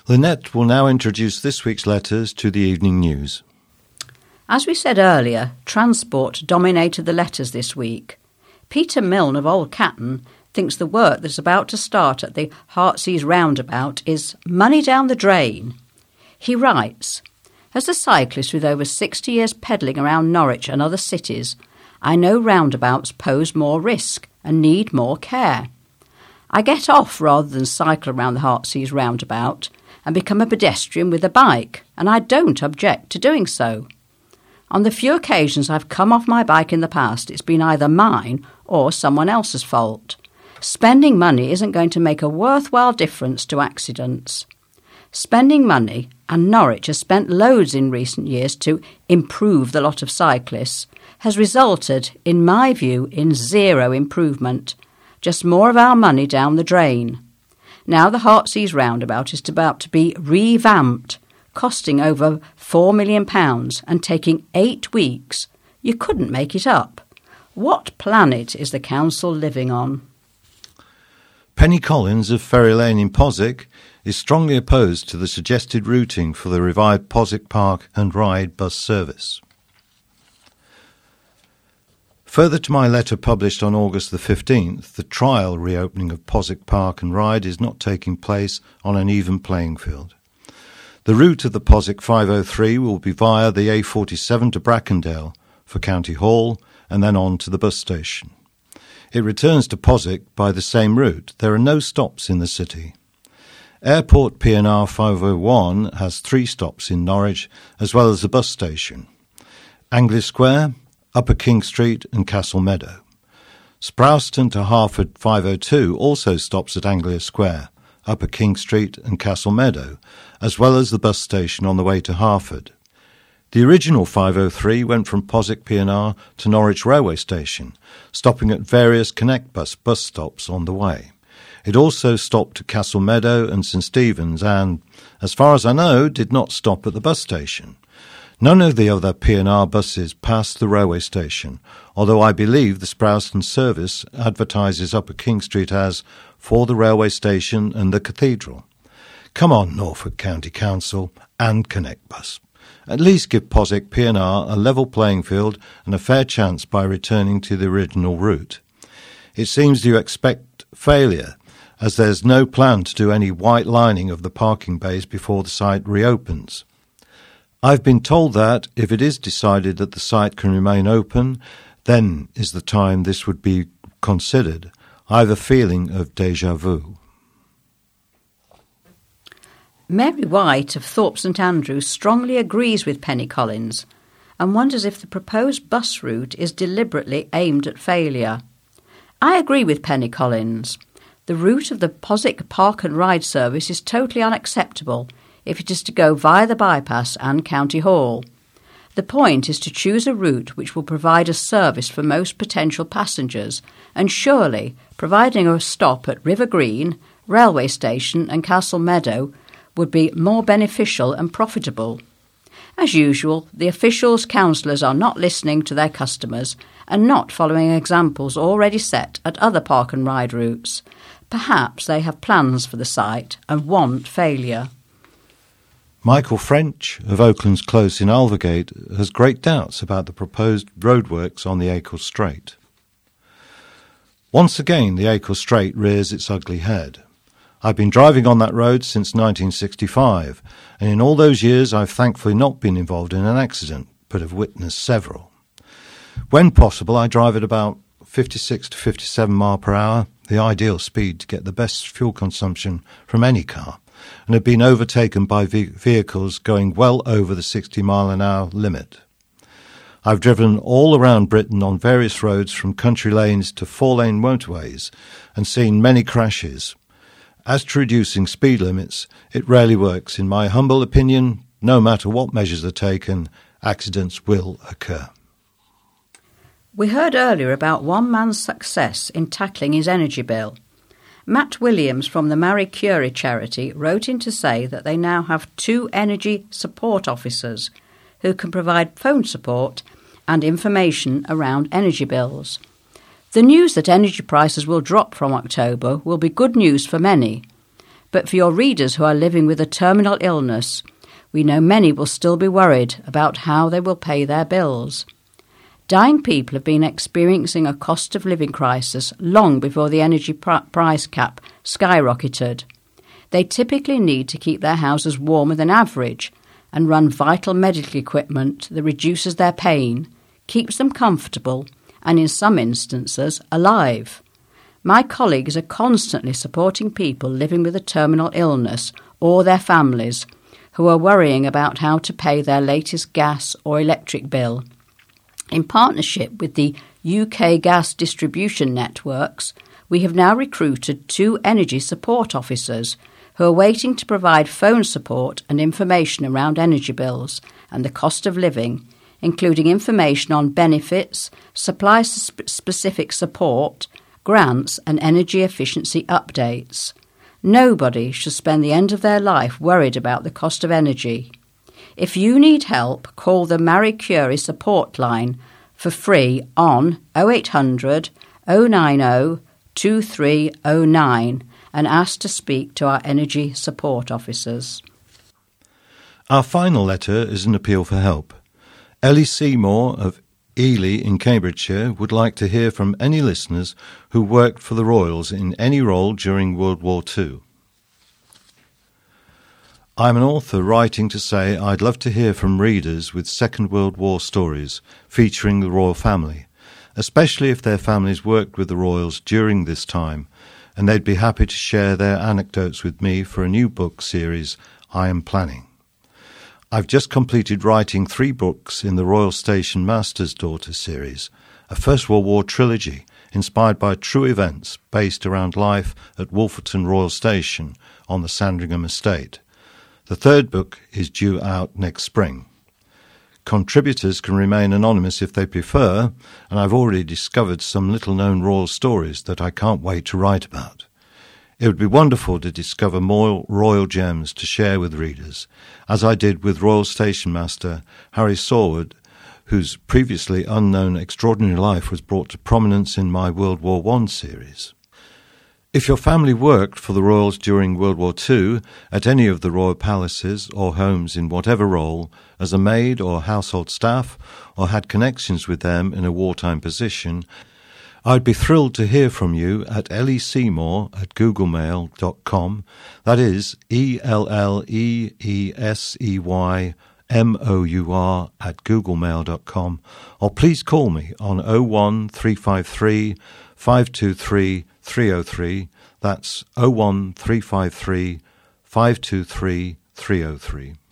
Lynette will now introduce this week's letters to the evening news. As we said earlier, transport dominated the letters this week. Peter Milne of Old Catton thinks the work that's about to start at the Heartsease roundabout is money down the drain. He writes, "As a cyclist with over 60 years pedalling around Norwich and other cities, I know roundabouts pose more risk and need more care. I get off rather than cycle around the Heartsease roundabout and become a pedestrian with a bike, and I don't object to doing so. On the few occasions I've come off my bike in the past, it's been either mine or someone else's fault. Spending money isn't going to make a worthwhile difference to accidents. Spending money, and Norwich has spent loads in recent years to improve the lot of cyclists, has resulted, in my view, in zero improvement. Just more of our money down the drain. Now the Heartsease roundabout is about to be revamped, costing over £4 million and taking 8 weeks. You couldn't make it up. What planet is the council living on?" Penny Collins of Ferry Lane in Poswick is strongly opposed to the suggested routing for the revived Poswick Park and Ride bus service. Further to my letter published on August the 15th, the trial reopening of Poswick Park and Ride is not taking place on an even playing field. The route of the Poswick 503 will be via the A47 to Brackendale for County Hall and then on to the bus station. It returns to Poswick by the same route. There are no stops in the city. Airport PNR 501 has 3 stops in Norwich as well as the bus station: Anglia Square, Upper King Street and Castle Meadow. Sprowston to Harford 502 also stops at Anglia Square, Upper King Street and Castle Meadow, as well as the bus station on the way to Harford. The original 503 went from Poswick PNR to Norwich Railway Station, stopping at various Connect bus stops on the way. It also stopped at Castle Meadow and St Stephen's and, as far as I know, did not stop at the bus station. None of the other PNR buses passed the railway station, although I believe the Sprowston service advertises Upper King Street as for the railway station and the cathedral. Come on, Norfolk County Council and Connect Bus. At least give Poswick PNR a level playing field and a fair chance by returning to the original route. It seems you expect failure, as there's no plan to do any white lining of the parking bays before the site reopens. I've been told that if it is decided that the site can remain open, then is the time this would be considered. I have a feeling of déjà vu. Mary White of Thorpe St Andrews strongly agrees with Penny Collins and wonders if the proposed bus route is deliberately aimed at failure. I agree with Penny Collins. The route of the Poswick Park and Ride service is totally unacceptable if it is to go via the bypass and County Hall. The point is to choose a route which will provide a service for most potential passengers, and surely providing a stop at River Green, Railway Station and Castle Meadow would be more beneficial and profitable. As usual, the officials, councillors are not listening to their customers and not following examples already set at other park and ride routes. Perhaps they have plans for the site and want failure. Michael French of Oakland's Close in Alvergate has great doubts about the proposed roadworks on the Acle Strait. Once again, the Acle Strait rears its ugly head. I've been driving on that road since 1965, and in all those years I've thankfully not been involved in an accident, but have witnessed several. When possible, I drive at about 56 to 57 mile per hour, the ideal speed to get the best fuel consumption from any car, and have been overtaken by vehicles going well over the 60 mile an hour limit. I've driven all around Britain on various roads from country lanes to 4-lane motorways and seen many crashes. As to reducing speed limits, it rarely works. In my humble opinion, no matter what measures are taken, accidents will occur. We heard earlier about one man's success in tackling his energy bill. Matt Williams from the Marie Curie charity wrote in to say that they now have 2 energy support officers who can provide phone support and information around energy bills. The news that energy prices will drop from October will be good news for many, But for your readers who are living with a terminal illness, we know many will still be worried about how they will pay their bills. Dying people have been experiencing a cost of living crisis long before the energy price cap skyrocketed. They typically need to keep their houses warmer than average and run vital medical equipment that reduces their pain, keeps them comfortable, and in some instances, alive. My colleagues are constantly supporting people living with a terminal illness or their families who are worrying about how to pay their latest gas or electric bill. In partnership with the UK gas distribution networks, we have now recruited 2 energy support officers who are waiting to provide phone support and information around energy bills and the cost of living, including information on benefits, supply-specific support, grants and energy efficiency updates. Nobody should spend the end of their life worried about the cost of energy. If you need help, call the Marie Curie support line for free on 0800 090 2309 and ask to speak to our energy support officers. Our final letter is an appeal for help. Ellie Seymour of Ely in Cambridgeshire would like to hear from any listeners who worked for the Royals in any role during World War II. I'm an author writing to say I'd love to hear from readers with Second World War stories featuring the royal family, especially if their families worked with the Royals during this time, and they'd be happy to share their anecdotes with me for a new book series I am planning. I've just completed writing 3 books in the Royal Station Master's Daughter series, a First World War trilogy inspired by true events based around life at Wolferton Royal Station on the Sandringham estate. The 3rd book is due out next spring. Contributors can remain anonymous if they prefer, and I've already discovered some little-known royal stories that I can't wait to write about. It would be wonderful to discover more royal gems to share with readers, as I did with Royal Station Master Harry Saward, whose previously unknown extraordinary life was brought to prominence in my World War I series. If your family worked for the Royals during World War II at any of the royal palaces or homes in whatever role, as a maid or household staff, or had connections with them in a wartime position, I'd be thrilled to hear from you at ellieseymour@googlemail.com. That is ELLESEYMOUR@googlemail.com, or please call me on 01353 523 303. That's 01353 523 303.